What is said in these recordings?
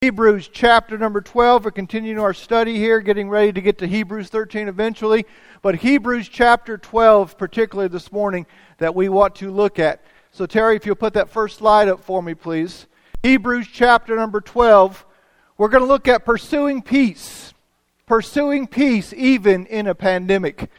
Hebrews chapter number 12. We're continuing our study here, getting ready to get to Hebrews 13 eventually. But Hebrews chapter 12, particularly this morning, that we want to look at. So Terry, if you'll put that first slide up for me, please. Hebrews chapter number 12. We're going to look at pursuing peace. Pursuing peace even in a pandemic.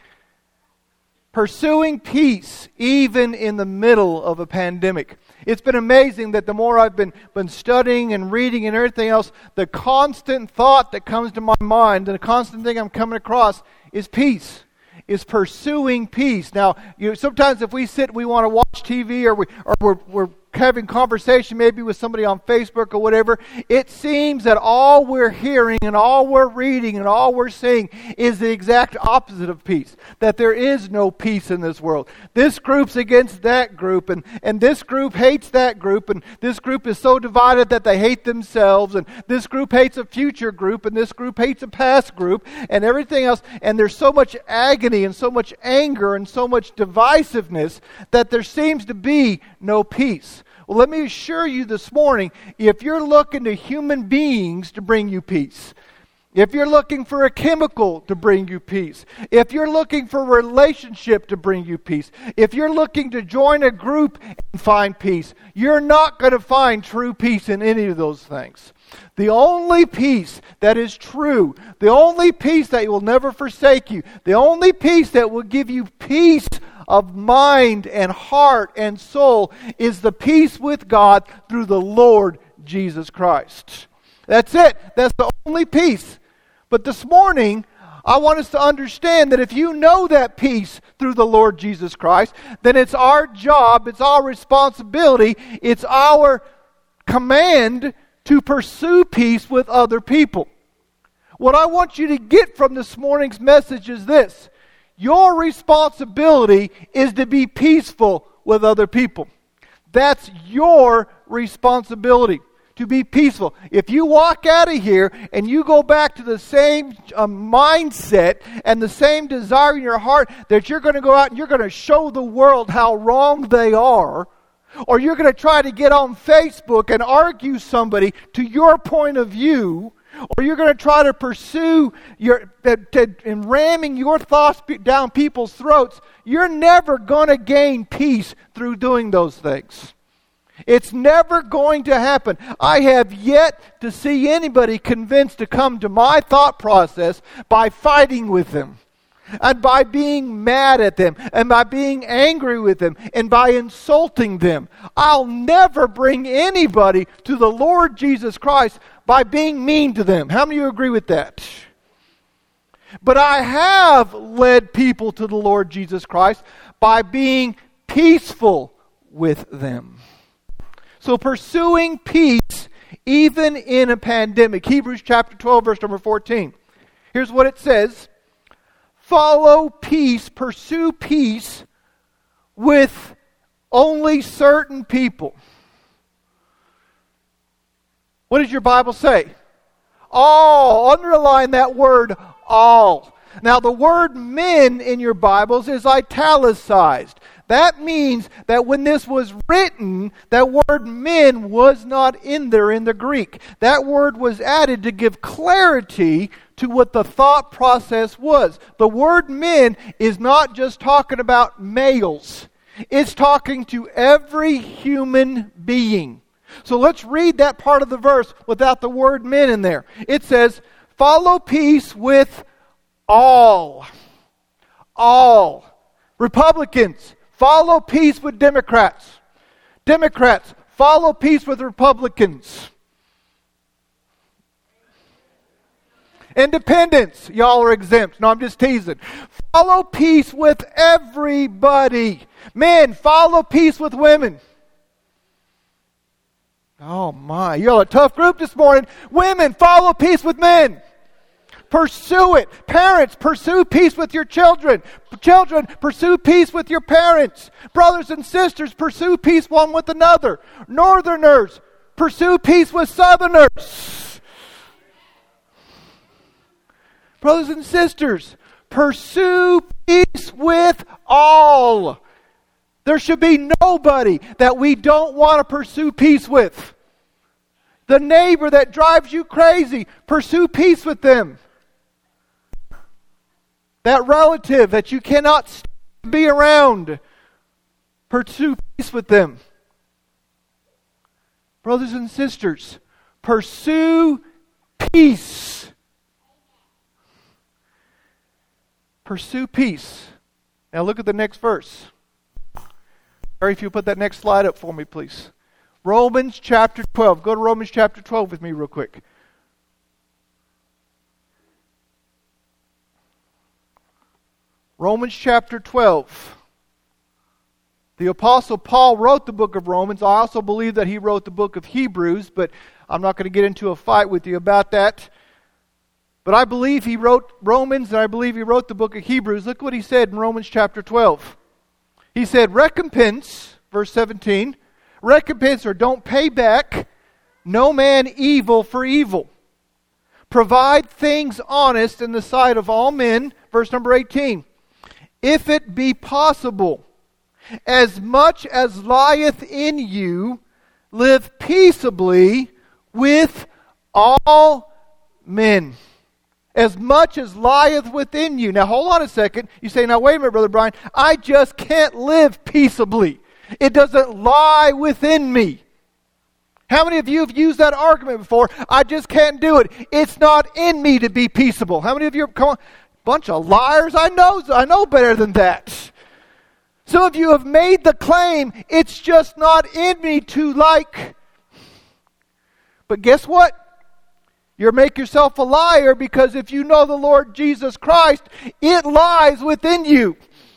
Pursuing peace even in the middle of a pandemic. It's been amazing that the more I've been studying and reading and everything else, the constant thought that comes to my mind, and the constant thing I'm coming across is peace. Is pursuing peace. Now, sometimes if we sit, we want to watch TV, or we're having conversation maybe with somebody on Facebook or whatever, it seems that all we're hearing and all we're reading and all we're seeing is the exact opposite of peace. That there is no peace in this world. This group's against that group, and this group hates that group, and this group is so divided that they hate themselves, and this group hates a future group, and this group hates a past group, and everything else. And there's so much agony and so much anger and so much divisiveness that there seems to be no peace. Well, let me assure you this morning, if you're looking to human beings to bring you peace, if you're looking for a chemical to bring you peace, if you're looking for a relationship to bring you peace, if you're looking to join a group and find peace, you're not going to find true peace in any of those things. The only peace that is true, the only peace that will never forsake you, the only peace that will give you peace of mind and heart and soul is the peace with God through the Lord Jesus Christ. That's it. That's the only peace. But this morning, I want us to understand that if you know that peace through the Lord Jesus Christ, then it's our job, it's our responsibility, it's our command to pursue peace with other people. What I want you to get from this morning's message is this. Your responsibility is to be peaceful with other people. That's your responsibility, to be peaceful. If you walk out of here and you go back to the same mindset and the same desire in your heart that you're going to go out and you're going to show the world how wrong they are, or you're going to try to get on Facebook and argue somebody to your point of view, or you're going to try to pursue and ramming your thoughts down people's throats, you're never going to gain peace through doing those things. It's never going to happen. I have yet to see anybody convinced to come to my thought process by fighting with them, and by being mad at them, and by being angry with them, and by insulting them. I'll never bring anybody to the Lord Jesus Christ by being mean to them. How many of you agree with that? But I have led people to the Lord Jesus Christ by being peaceful with them. So pursuing peace even in a pandemic. Hebrews chapter 12, verse number 14. Here's what it says. Follow peace, pursue peace with only certain people. What does your Bible say? All. Underline that word, all. Now the word men in your Bibles is italicized. That means that when this was written, that word men was not in there in the Greek. That word was added to give clarity to what the thought process was. The word men is not just talking about males. It's talking to every human being. So let's read that part of the verse without the word men in there. It says, follow peace with all. All. Republicans, follow peace with Democrats. Democrats, follow peace with Republicans. Independents, y'all are exempt. No, I'm just teasing. Follow peace with everybody. Men, follow peace with women. Oh my, you're a tough group this morning. Women, follow peace with men. Pursue it. Parents, pursue peace with your children. Children, pursue peace with your parents. Brothers and sisters, pursue peace one with another. Northerners, pursue peace with Southerners. Brothers and sisters, pursue peace with all. There should be nobody that we don't want to pursue peace with. The neighbor that drives you crazy, pursue peace with them. That relative that you cannot be around, pursue peace with them. Brothers and sisters, pursue peace. Pursue peace. Now look at the next verse. Or if you put that next slide up for me, please. Romans chapter 12. Go to Romans chapter 12 with me real quick. Romans chapter 12. The Apostle Paul wrote the book of Romans. I also believe that he wrote the book of Hebrews, but I'm not going to get into a fight with you about that. But I believe he wrote Romans, and I believe he wrote the book of Hebrews. Look what he said in Romans chapter 12. He said, recompense, verse 17, recompense or don't pay back no man evil for evil. Provide things honest in the sight of all men. Verse number 18. If it be possible, as much as lieth in you, live peaceably with all men. As much as lieth within you. Now hold on a second. You say, now wait a minute, Brother Brian. I just can't live peaceably. It doesn't lie within me. How many of you have used that argument before? I just can't do it. It's not in me to be peaceable. How many of you, come on, bunch of liars. I know better than that. Some of you have made the claim, it's just not in me to like. But guess what? You make yourself a liar, because if you know the Lord Jesus Christ, it lies within you.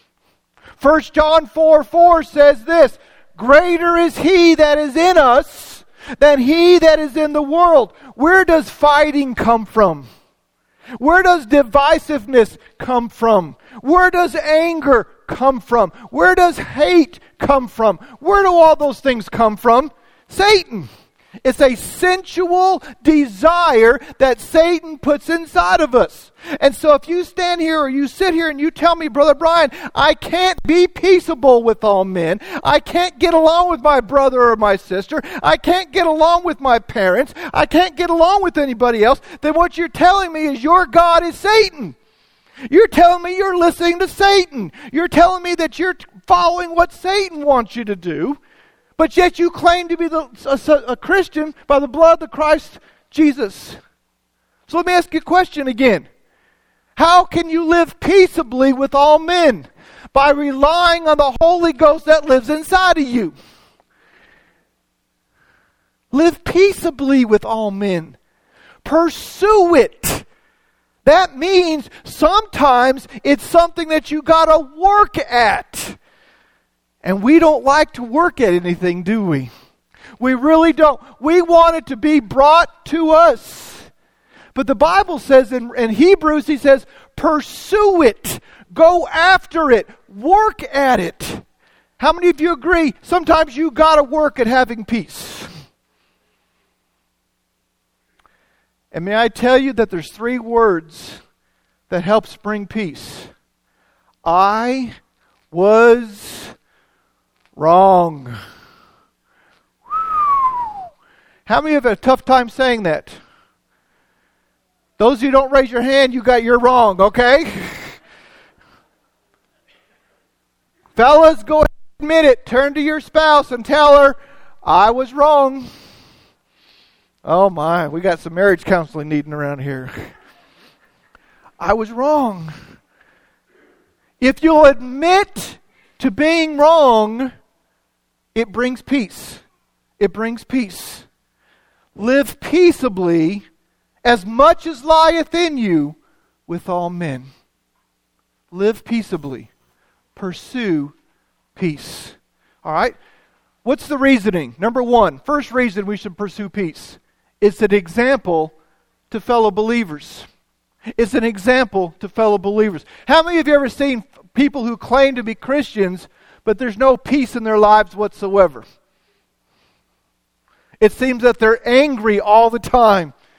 1 John 4:4 says this, greater is He that is in us than he that is in the world. Where does fighting come from? Where does divisiveness come from? Where does anger come from? Where does hate come from? Where do all those things come from? Satan. It's a sensual desire that Satan puts inside of us. And so if you stand here or you sit here and you tell me, Brother Brian, I can't be peaceable with all men. I can't get along with my brother or my sister. I can't get along with my parents. I can't get along with anybody else. Then what you're telling me is your God is Satan. You're telling me you're listening to Satan. You're telling me that you're following what Satan wants you to do. But yet you claim to be a Christian by the blood of Christ Jesus. So let me ask you a question again. How can you live peaceably with all men? By relying on the Holy Ghost that lives inside of you. Live peaceably with all men. Pursue it. That means sometimes it's something that you got to work at. And we don't like to work at anything, do we? We really don't. We want it to be brought to us. But the Bible says in Hebrews, he says, pursue it. Go after it. Work at it. How many of you agree? Sometimes you got to work at having peace. And may I tell you that there's 3 words that helps bring peace. I was wrong. How many have a tough time saying that? Those who don't raise your hand, you're wrong, okay? Fellas, go ahead and admit it. Turn to your spouse and tell her, I was wrong. Oh my, we got some marriage counseling needing around here. I was wrong. If you'll admit to being wrong, it brings peace. It brings peace. Live peaceably as much as lieth in you with all men. Live peaceably. Pursue peace. All right? What's the reasoning? Number 1, first reason we should pursue peace. It's an example to fellow believers. It's an example to fellow believers. How many of you ever seen people who claim to be Christians, but there's no peace in their lives whatsoever? It seems that they're angry all the time.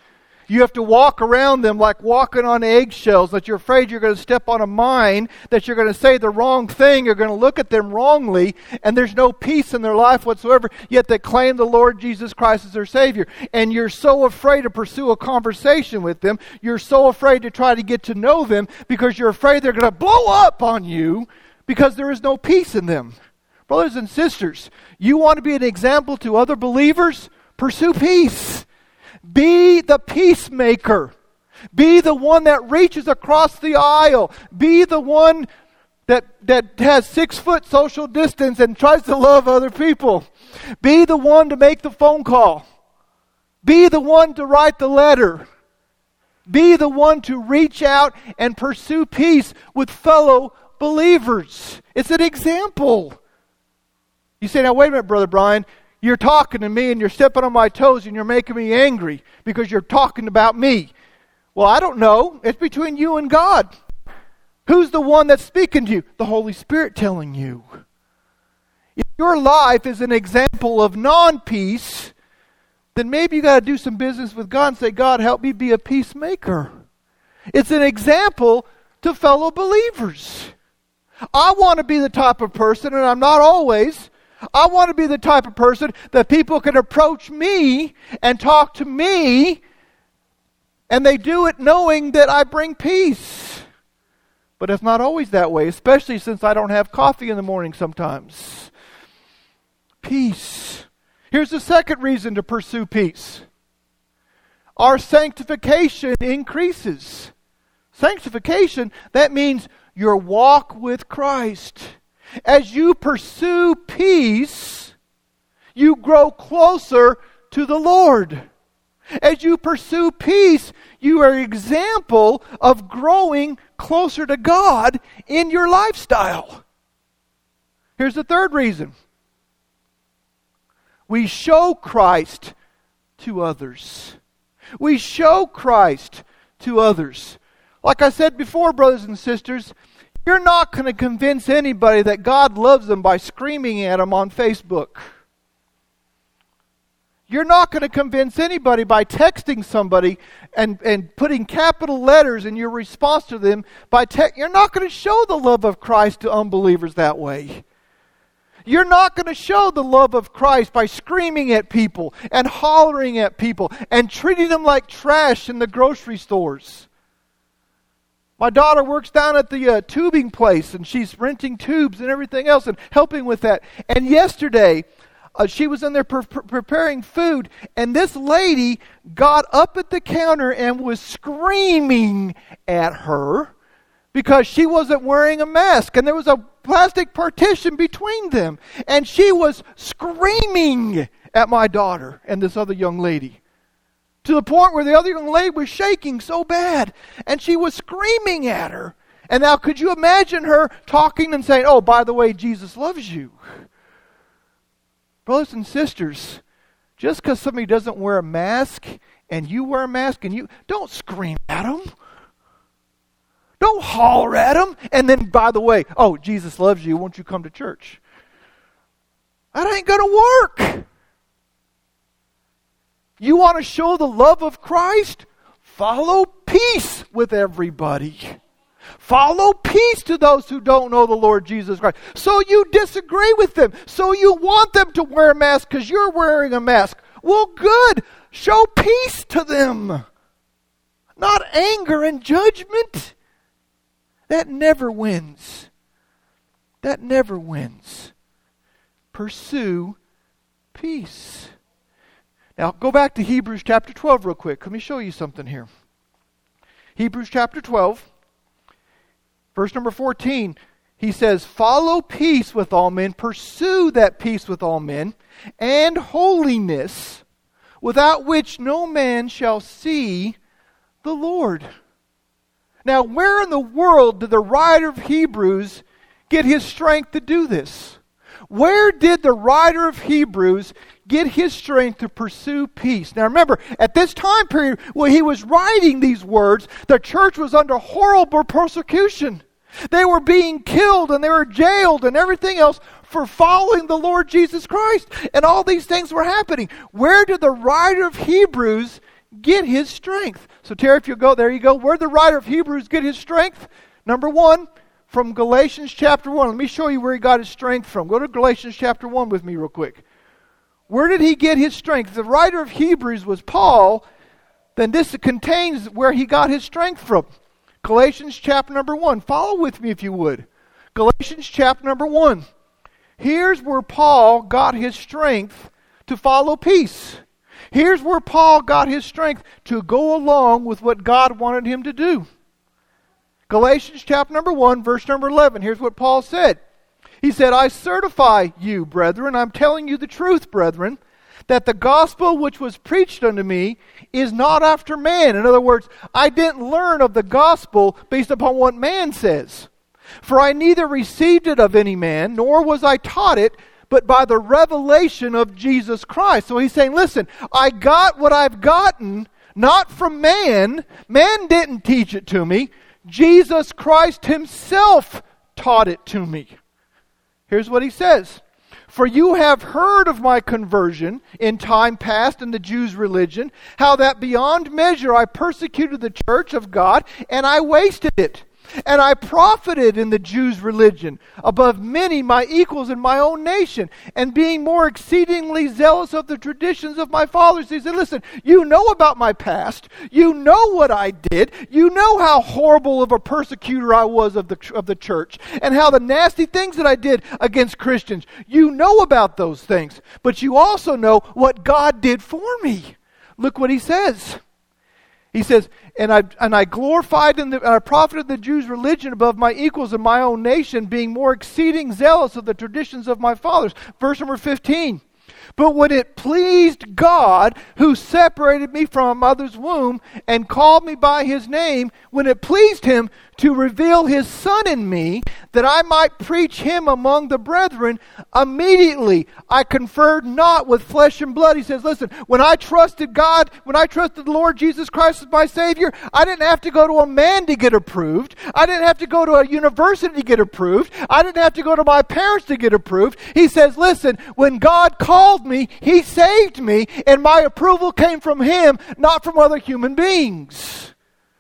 You have to walk around them like walking on eggshells, that you're afraid you're going to step on a mine, that you're going to say the wrong thing, you're going to look at them wrongly, and there's no peace in their life whatsoever, yet they claim the Lord Jesus Christ as their Savior. And you're so afraid to pursue a conversation with them, you're so afraid to try to get to know them, because you're afraid they're going to blow up on you, because there is no peace in them. Brothers and sisters, you want to be an example to other believers? Pursue peace. Be the peacemaker. Be the one that reaches across the aisle. Be the one that has 6-foot social distance and tries to love other people. Be the one to make the phone call. Be the one to write the letter. Be the one to reach out and pursue peace with fellow believers. It's an example. You say, now wait a minute, Brother Brian. You're talking to me and you're stepping on my toes and you're making me angry because you're talking about me. Well, I don't know. It's between you and God. Who's the one that's speaking to you? The Holy Spirit telling you. If your life is an example of non-peace, then maybe you got to do some business with God and say, God, help me be a peacemaker. It's an example to fellow believers. I want to be the type of person, and I'm not always, I want to be the type of person that people can approach me and talk to me, and they do it knowing that I bring peace. But it's not always that way, especially since I don't have coffee in the morning sometimes. Peace. Here's the second reason to pursue peace. Our sanctification increases. Sanctification, that means your walk with Christ. As you pursue peace, you grow closer to the Lord. As you pursue peace, you are an example of growing closer to God in your lifestyle. Here's the third reason. We show Christ to others. We show Christ to others. Like I said before, brothers and sisters, you're not going to convince anybody that God loves them by screaming at them on Facebook. You're not going to convince anybody by texting somebody and putting capital letters in your response to them by text. You're not going to show the love of Christ to unbelievers that way. You're not going to show the love of Christ by screaming at people and hollering at people and treating them like trash in the grocery stores. My daughter works down at the tubing place, and she's renting tubes and everything else and helping with that. And yesterday, she was in there preparing food, and this lady got up at the counter and was screaming at her because she wasn't wearing a mask. And there was a plastic partition between them. And she was screaming at my daughter and this other young lady, to the point where the other young lady was shaking so bad. And she was screaming at her. And now could you imagine her talking and saying, oh, by the way, Jesus loves you. Brothers and sisters, just because somebody doesn't wear a mask and you wear a mask and you, don't scream at them. Don't holler at them. And then, by the way, oh, Jesus loves you. Won't you come to church? That ain't going to work. You want to show the love of Christ? Follow peace with everybody. Follow peace to those who don't know the Lord Jesus Christ. So you disagree with them. So you want them to wear a mask because you're wearing a mask. Well, good. Show peace to them. Not anger and judgment. That never wins. That never wins. Pursue peace. Now, go back to Hebrews chapter 12 real quick. Let me show you something here. Hebrews chapter 12, verse number 14, he says, follow peace with all men, pursue that peace with all men, and holiness, without which no man shall see the Lord. Now, where in the world did the writer of Hebrews get his strength to do this? Where did the writer of Hebrews get his strength to pursue peace? Now remember, at this time period when he was writing these words, the church was under horrible persecution. They were being killed and they were jailed and everything else for following the Lord Jesus Christ. And all these things were happening. Where did the writer of Hebrews get his strength? So Terry, if you go, there you go. Where did the writer of Hebrews get his strength? Number one, from Galatians chapter 1. Let me show you where he got his strength from. Go to Galatians chapter 1 with me real quick. Where did he get his strength? If the writer of Hebrews was Paul, then this contains where he got his strength from. Galatians chapter number 1. Follow with me if you would. Galatians chapter number 1. Here's where Paul got his strength to follow peace. Here's where Paul got his strength to go along with what God wanted him to do. Galatians chapter number 1, verse number 11. Here's what Paul said. He said, I certify you, brethren, I'm telling you the truth, brethren, that the gospel which was preached unto me is not after man. In other words, I didn't learn of the gospel based upon what man says. For I neither received it of any man, nor was I taught it, but by the revelation of Jesus Christ. So he's saying, listen, I got what I've gotten, not from man. Man didn't teach it to me. Jesus Christ himself taught it to me. Here's what he says. For you have heard of my conversion in time past in the Jews' religion, how that beyond measure I persecuted the church of God, and I wasted it. And I profited in the Jews' religion above many my equals in my own nation, and being more exceedingly zealous of the traditions of my fathers. He said, listen, you know about my past. You know what I did. You know how horrible of a persecutor I was of the church, and how the nasty things that I did against Christians. You know about those things. But you also know what God did for me. Look what he says. He says, and I glorified and I profited the Jews' religion above my equals in my own nation, being more exceeding zealous of the traditions of my fathers. Verse number 15. But when it pleased God, who separated me from a mother's womb and called me by his name, when it pleased him to reveal his Son in me, that I might preach him among the brethren, immediately I conferred not with flesh and blood. He says, listen, when I trusted God, when I trusted the Lord Jesus Christ as my Savior, I didn't have to go to a man to get approved. I didn't have to go to a university to get approved. I didn't have to go to my parents to get approved. He says, listen, when God called me, he saved me, and my approval came from him, not from other human beings.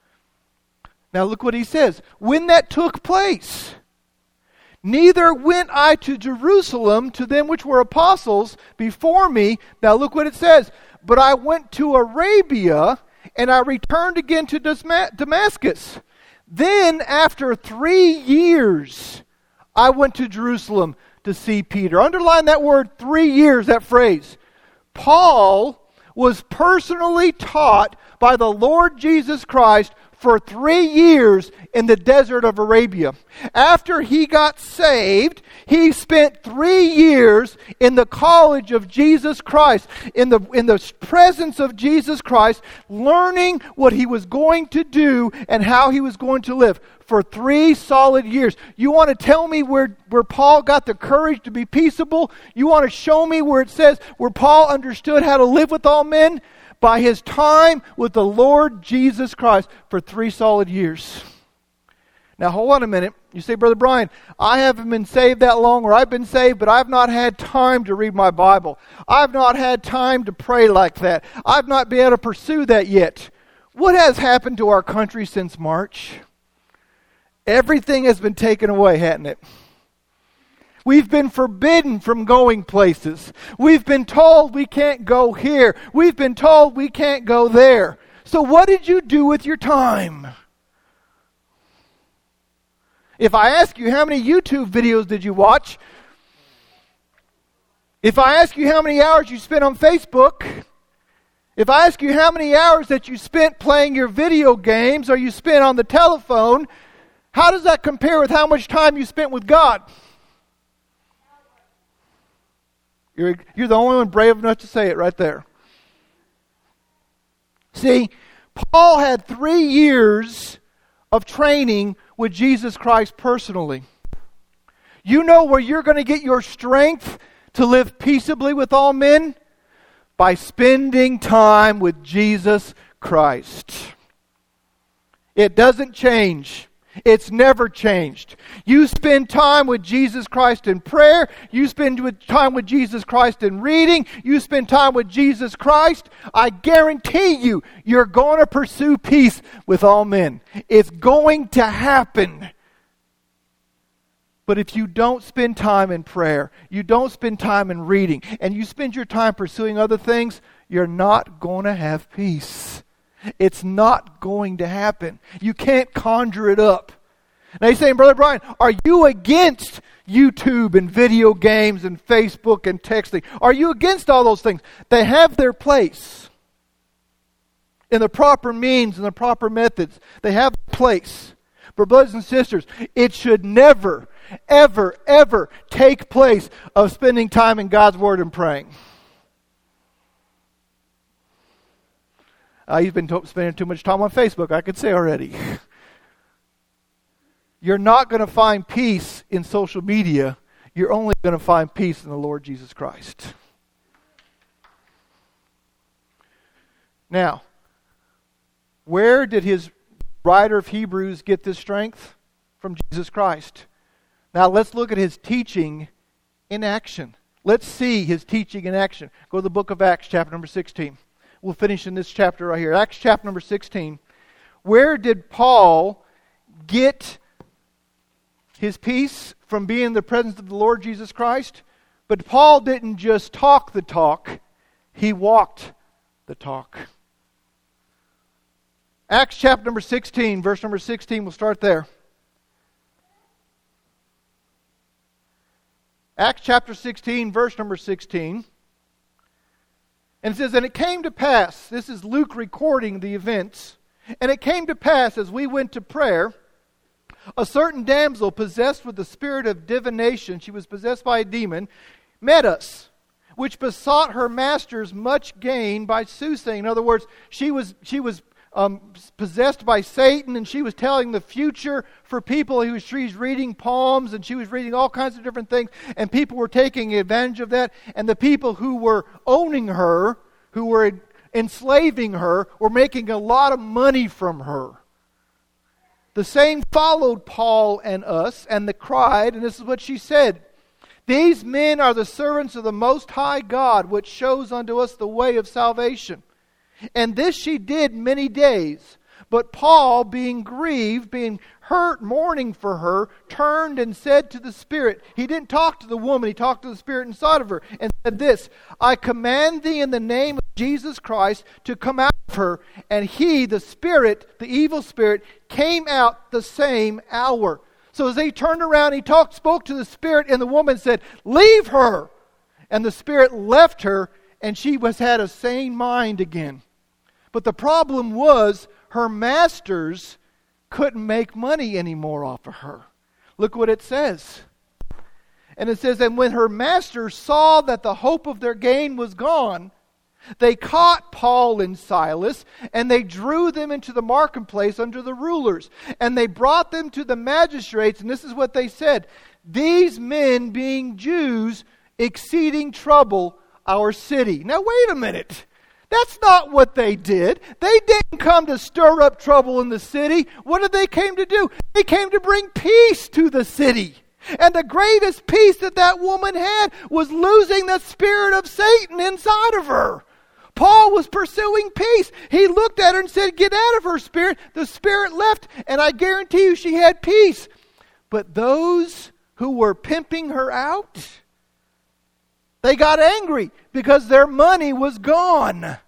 Now look what he says. When that took place, neither went I to Jerusalem to them which were apostles before me. Now look what it says. But I went to Arabia, and I returned again to Damascus. Then after 3 years, I went to Jerusalem to see Peter. Underline that word, 3 years, that phrase. Paul was personally taught by the Lord Jesus Christ for 3 years in the desert of Arabia. After he got saved, he spent 3 years in the college of Jesus Christ, in the presence of Jesus Christ, learning what he was going to do and how he was going to live for 3 solid years. You want to tell me where Paul got the courage to be peaceable? You want to show me where it says where Paul understood how to live with all men? By his time with the Lord Jesus Christ for 3 solid years. Now hold on a minute. You say, Brother Brian, I haven't been saved that long, or I've been saved, but I've not had time to read my Bible. I've not had time to pray like that. I've not been able to pursue that yet. What has happened to our country since March? Everything has been taken away, hasn't it? We've been forbidden from going places. We've been told we can't go here. We've been told we can't go there. So what did you do with your time? If I ask you how many YouTube videos did you watch? If I ask you how many hours you spent on Facebook? If I ask you how many hours that you spent playing your video games or you spent on the telephone, how does that compare with how much time you spent with God? You're the only one brave enough to say it right there. See, Paul had 3 years of training with Jesus Christ personally. You know where you're going to get your strength to live peaceably with all men? By spending time with Jesus Christ. It doesn't change. It's never changed. You spend time with Jesus Christ in prayer. You spend time with Jesus Christ in reading. You spend time with Jesus Christ. I guarantee you, you're going to pursue peace with all men. It's going to happen. But if you don't spend time in prayer, you don't spend time in reading, and you spend your time pursuing other things, you're not going to have peace. It's not going to happen. You can't conjure it up. Now you're saying, Brother Brian, are you against YouTube and video games and Facebook and texting? Are you against all those things? They have their place. In the proper means and the proper methods, they have a place. But brothers and sisters, it should never, ever, ever take place of spending time in God's Word and praying. You've been spending too much time on Facebook, I could say already. You're not going to find peace in social media. You're only going to find peace in the Lord Jesus Christ. Now, where did his writer of Hebrews get this strength? From Jesus Christ. Now, let's look at his teaching in action. Let's see his teaching in action. Go to the book of Acts, chapter number 16. We'll finish in this chapter right here. Acts chapter number 16. Where did Paul get his peace? From being in the presence of the Lord Jesus Christ? But Paul didn't just talk the talk. He walked the talk. Acts chapter number 16, verse number 16. We'll start there. Acts chapter 16, verse number 16. And it says, and it came to pass, this is Luke recording the events, and it came to pass as we went to prayer, a certain damsel possessed with the spirit of divination, she was possessed by a demon, met us, which besought her masters much gain by soothsaying. In other words, she was possessed by Satan, and she was telling the future for people. She was reading palms, and she was reading all kinds of different things, and people were taking advantage of that. And the people who were owning her, who were enslaving her, were making a lot of money from her. The same followed Paul and us, and they cried, and this is what she said. These men are the servants of the Most High God, which shows unto us the way of salvation. And this she did many days. But Paul, being grieved, being hurt, mourning for her, turned and said to the Spirit. He didn't talk to the woman, he talked to the Spirit inside of her. And said this, I command thee in the name of Jesus Christ to come out of her. And he, the Spirit, the evil spirit, came out the same hour. So as he turned around, he spoke to the Spirit, and the woman said, leave her. And the Spirit left her, and she had a sane mind again. But the problem was her masters couldn't make money anymore off of her. Look what it says. And it says, and when her masters saw that the hope of their gain was gone, they caught Paul and Silas, and they drew them into the marketplace under the rulers. And they brought them to the magistrates, and this is what they said. These men, being Jews, exceeding trouble our city. Now wait a minute. That's not what they did. They didn't come to stir up trouble in the city. What did they came to do? They came to bring peace to the city. And the greatest peace that woman had was losing the spirit of Satan inside of her. Paul was pursuing peace. He looked at her and said, get out of her spirit. The spirit left, and I guarantee you she had peace. But those who were pimping her out, they got angry because their money was gone.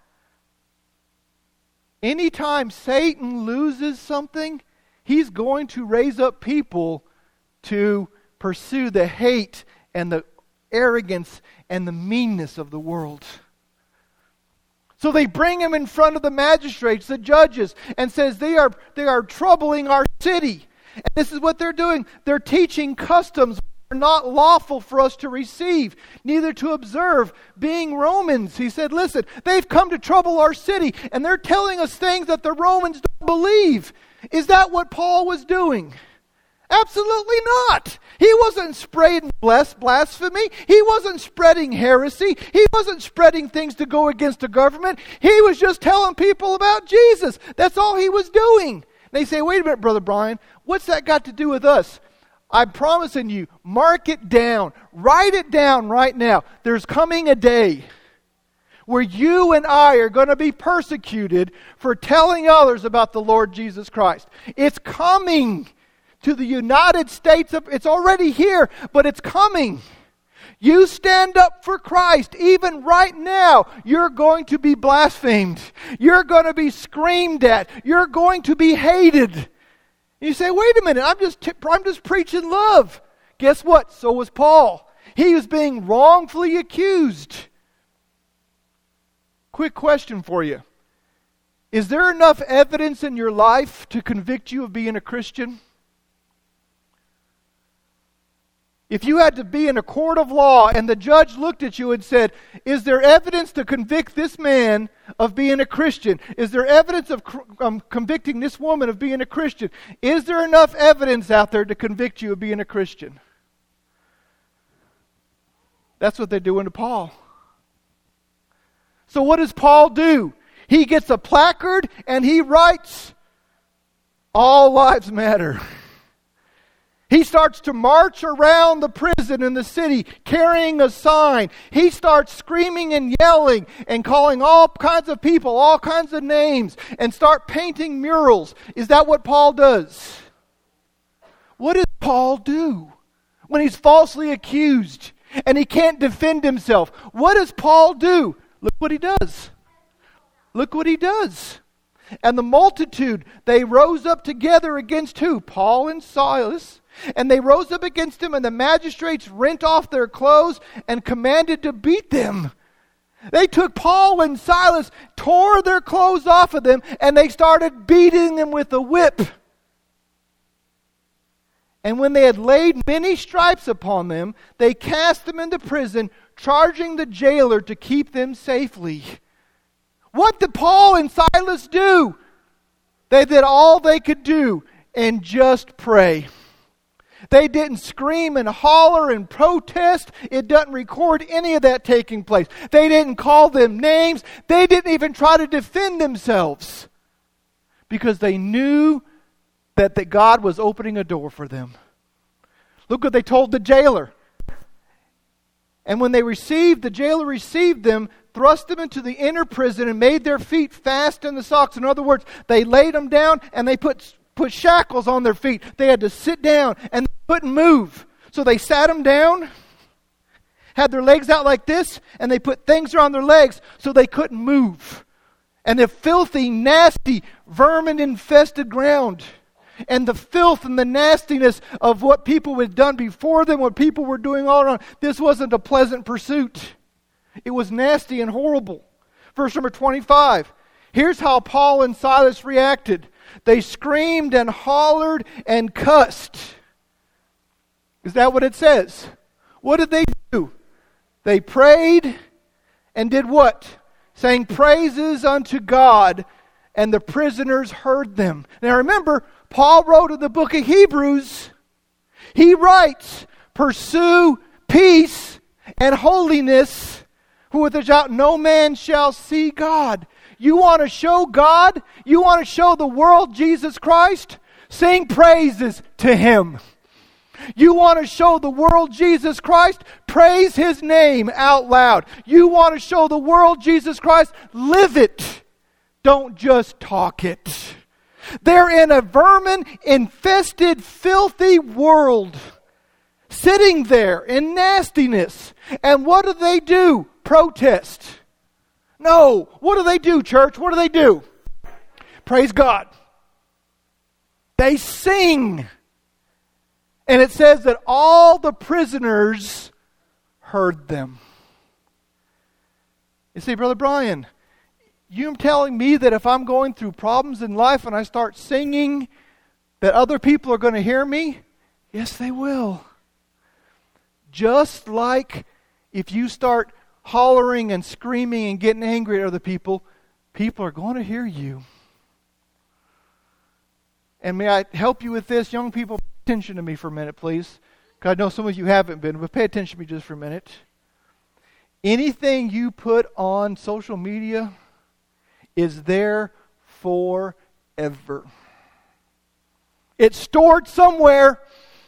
Anytime Satan loses something, he's going to raise up people to pursue the hate and the arrogance and the meanness of the world. So they bring him in front of the magistrates, the judges, and says they are troubling our city. And this is what they're doing. They're teaching customs are not lawful for us to receive, neither to observe, being Romans. He said, listen, they've come to trouble our city, and they're telling us things that the Romans don't believe. Is that what Paul was doing? Absolutely not. He wasn't spreading blasphemy. He wasn't spreading heresy. He wasn't spreading things to go against the government. He was just telling people about Jesus. That's all he was doing. They say, wait a minute, Brother Brian, what's that got to do with us? I'm promising you, mark it down. Write it down right now. There's coming a day where you and I are going to be persecuted for telling others about the Lord Jesus Christ. It's coming to the United States. It's already here, but it's coming. You stand up for Christ. Even right now, you're going to be blasphemed. You're going to be screamed at. You're going to be hated. You say, wait a minute, I'm just preaching love. Guess what? So was Paul. He was being wrongfully accused. Quick question for you. Is there enough evidence in your life to convict you of being a Christian? If you had to be in a court of law and the judge looked at you and said, is there evidence to convict this man of being a Christian? Is there evidence of convicting this woman of being a Christian? Is there enough evidence out there to convict you of being a Christian? That's what they're doing to Paul. So what does Paul do? He gets a placard and he writes, all lives matter. He starts to march around the prison in the city carrying a sign. He starts screaming and yelling and calling all kinds of people, all kinds of names, and start painting murals. Is that what Paul does? What does Paul do when he's falsely accused and he can't defend himself? What does Paul do? Look what he does. Look what he does. And the multitude, they rose up together against who? Paul and Silas. And they rose up against him, and the magistrates rent off their clothes and commanded to beat them. They took Paul and Silas, tore their clothes off of them, and they started beating them with a whip. And when they had laid many stripes upon them, they cast them into prison, charging the jailer to keep them safely. What did Paul and Silas do? They did all they could do and just pray. They didn't scream and holler and protest. It doesn't record any of that taking place. They didn't call them names. They didn't even try to defend themselves because they knew that God was opening a door for them. Look what they told the jailer. And when the jailer received them, thrust them into the inner prison and made their feet fast in the stocks. In other words, they laid them down and they put shackles on their feet. They had to sit down and they couldn't move. So they sat them down, had their legs out like this, and they put things around their legs so they couldn't move. And the filthy, nasty, vermin-infested ground, and the filth and the nastiness of what people had done before them, what people were doing all around, this wasn't a pleasant pursuit. It was nasty and horrible. Verse number 25. Here's how Paul and Silas reacted. They screamed and hollered and cussed. Is that what it says? What did they do? They prayed and did what? Sang praises unto God, and the prisoners heard them. Now remember, Paul wrote in the book of Hebrews, he writes, pursue peace and holiness, who without no man shall see God. You want to show God? You want to show the world Jesus Christ? Sing praises to Him. You want to show the world Jesus Christ? Praise His name out loud. You want to show the world Jesus Christ? Live it. Don't just talk it. They're in a vermin-infested, filthy world, sitting there in nastiness. And what do? Protest. No. What do, church? What do? Praise God. They sing. And it says that all the prisoners heard them. You see, Brother Brian, you're telling me that if I'm going through problems in life and I start singing, that other people are going to hear me? Yes, they will. Just like if you start hollering and screaming and getting angry at other people, people are going to hear you. And may I help you with this? Young people, pay attention to me for a minute, please. Because I know some of you haven't been, but pay attention to me just for a minute. Anything you put on social media is there forever. It's stored somewhere.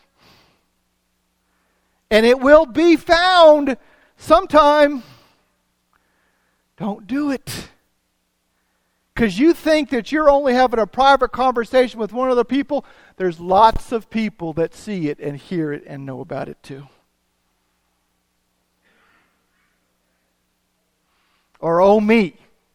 And it will be found sometime. Don't do it. Because you think that you're only having a private conversation with one other people. There's lots of people that see it and hear it and know about it too. Or oh me.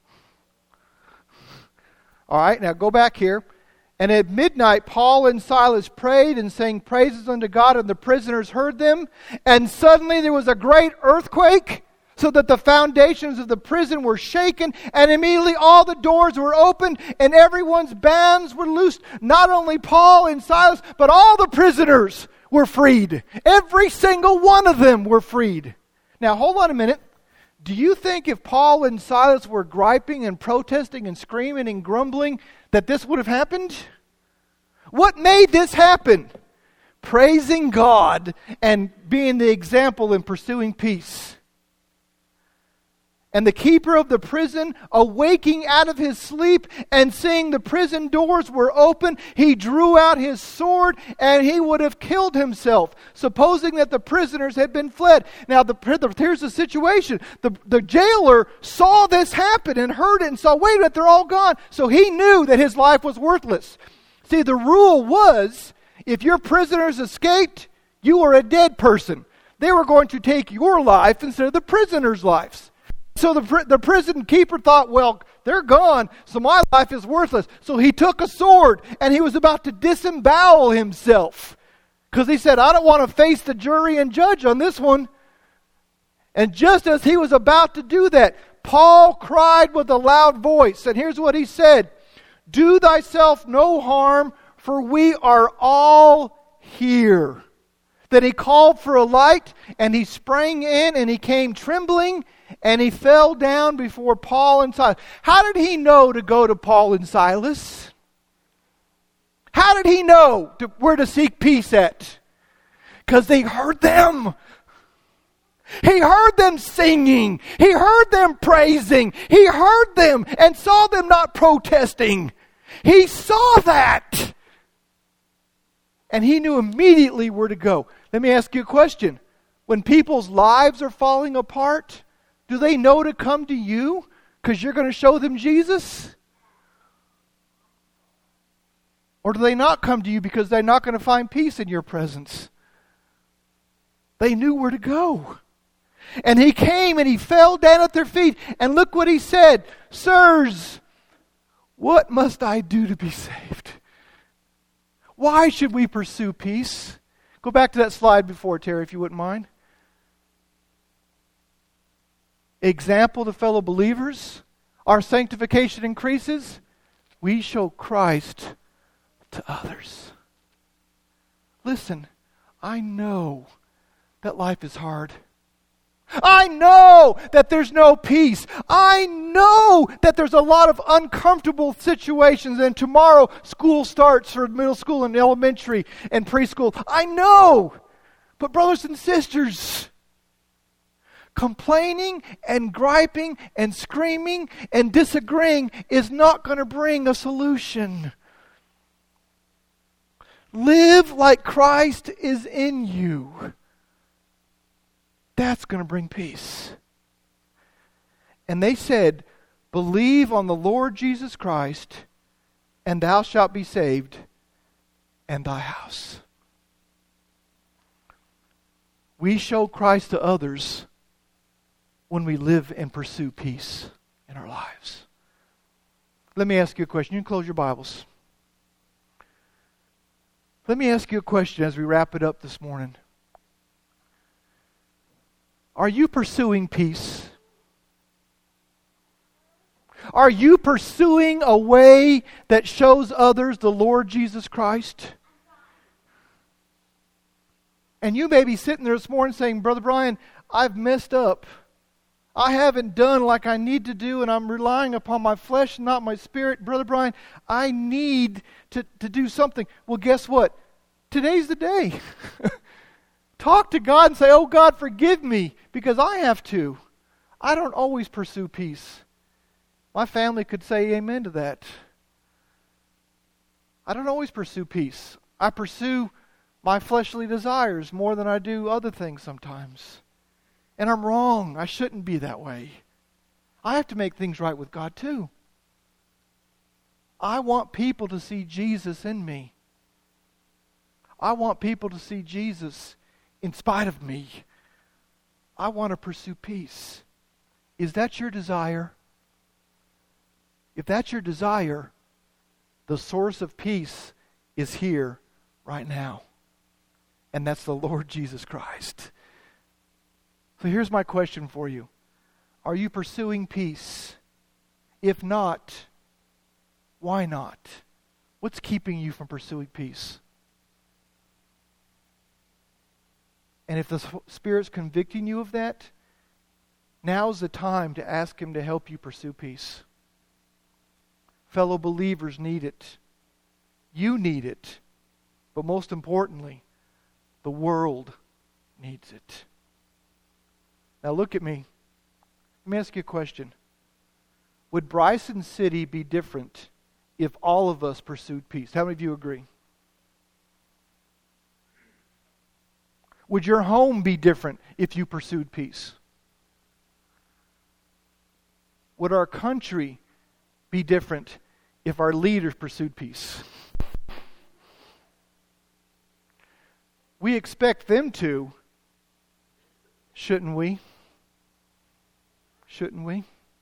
All right, now go back here. And at midnight, Paul and Silas prayed and sang praises unto God, and the prisoners heard them. And suddenly there was a great earthquake, so that the foundations of the prison were shaken, and immediately all the doors were opened, and everyone's bands were loosed. Not only Paul and Silas, but all the prisoners were freed. Every single one of them were freed. Now, hold on a minute. Do you think if Paul and Silas were griping and protesting and screaming and grumbling that this would have happened? What made this happen? Praising God and being the example in pursuing peace. And the keeper of the prison, awaking out of his sleep and seeing the prison doors were open, he drew out his sword and he would have killed himself, supposing that the prisoners had been fled. Now, here's the situation. The jailer saw this happen and heard it and saw, wait a minute, they're all gone. So he knew that his life was worthless. See, the rule was, if your prisoners escaped, you were a dead person. They were going to take your life instead of the prisoners' lives. So the prison keeper thought, well, they're gone, so my life is worthless. So he took a sword and he was about to disembowel himself. Because he said, I don't want to face the jury and judge on this one. And just as he was about to do that, Paul cried with a loud voice. And here's what he said. Do thyself no harm, for we are all here. Then he called for a light, and he sprang in, and he came trembling, and he fell down before Paul and Silas. How did he know to go to Paul and Silas? How did he know where to seek peace at? Because they heard them. He heard them singing. He heard them praising. He heard them and saw them not protesting. He saw that. And he knew immediately where to go. Let me ask you a question. When people's lives are falling apart, do they know to come to you because you're going to show them Jesus? Or do they not come to you because they're not going to find peace in your presence? They knew where to go. And he came and he fell down at their feet. And look what he said. Sirs, what must I do to be saved? Why should we pursue peace? Go back to that slide before, Terry, if you wouldn't mind. Example to fellow believers. Our sanctification increases. We show Christ to others. Listen, I know that life is hard. I know that there's no peace. I know that there's a lot of uncomfortable situations, and tomorrow school starts for middle school and elementary and preschool. I know. But brothers and sisters, complaining and griping and screaming and disagreeing is not going to bring a solution. Live like Christ is in you. That's going to bring peace. And they said, believe on the Lord Jesus Christ, and thou shalt be saved, and thy house. We show Christ to others when we live and pursue peace in our lives. Let me ask you a question. You can close your Bibles. Let me ask you a question as we wrap it up this morning. Are you pursuing peace? Are you pursuing a way that shows others the Lord Jesus Christ? And you may be sitting there this morning saying, Brother Brian, I've messed up. I haven't done like I need to do, and I'm relying upon my flesh, not my spirit. Brother Brian, I need to do something. Well, guess what? Today's the day. Talk to God and say, oh God, forgive me, because I have to. I don't always pursue peace. My family could say amen to that. I don't always pursue peace. I pursue my fleshly desires more than I do other things sometimes. And I'm wrong. I shouldn't be that way. I have to make things right with God too. I want people to see Jesus in me. I want people to see Jesus in spite of me. I want to pursue peace. Is that your desire? If that's your desire, the source of peace is here right now. And that's the Lord Jesus Christ. So here's my question for you. Are you pursuing peace? If not, why not? What's keeping you from pursuing peace? And if the Spirit's convicting you of that, now's the time to ask Him to help you pursue peace. Fellow believers need it. You need it. But most importantly, the world needs it. Now look at me. Let me ask you a question. Would Bryson City be different if all of us pursued peace? How many of you agree? Would your home be different if you pursued peace? Would our country be different if our leaders pursued peace? We expect them to, shouldn't we? Shouldn't we?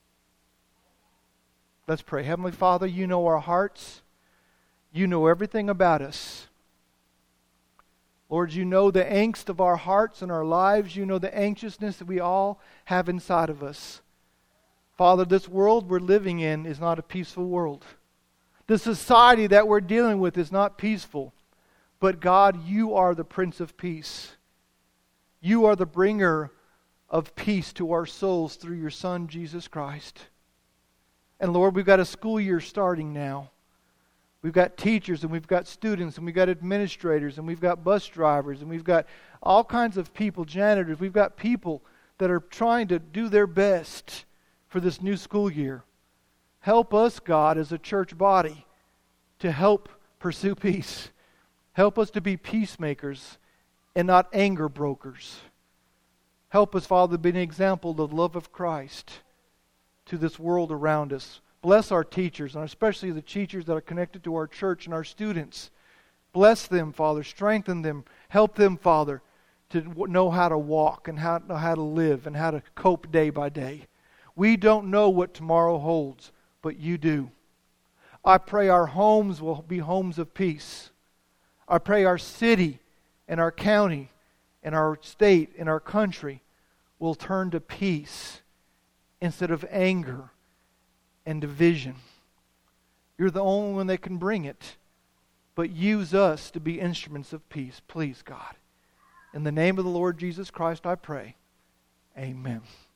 Let's pray. Heavenly Father, you know our hearts. You know everything about us. Lord, you know the angst of our hearts and our lives. You know the anxiousness that we all have inside of us. Father, this world we're living in is not a peaceful world. The society that we're dealing with is not peaceful. But God, you are the Prince of Peace. You are the bringer of peace to our souls through your Son, Jesus Christ. And Lord, we've got a school year starting now. We've got teachers and we've got students and we've got administrators and we've got bus drivers and we've got all kinds of people, janitors. We've got people that are trying to do their best for this new school year. Help us, God, as a church body to help pursue peace. Help us to be peacemakers and not anger brokers. Help us, Father, to be an example of the love of Christ to this world around us. Bless our teachers, and especially the teachers that are connected to our church and our students. Bless them, Father. Strengthen them. Help them, Father, to know how to walk and how to live and how to cope day by day. We don't know what tomorrow holds, but you do. I pray our homes will be homes of peace. I pray our city and our county and our state and our country will turn to peace instead of anger and division. You're the only one that can bring it. But use us to be instruments of peace, please, God. In the name of the Lord Jesus Christ, I pray. Amen.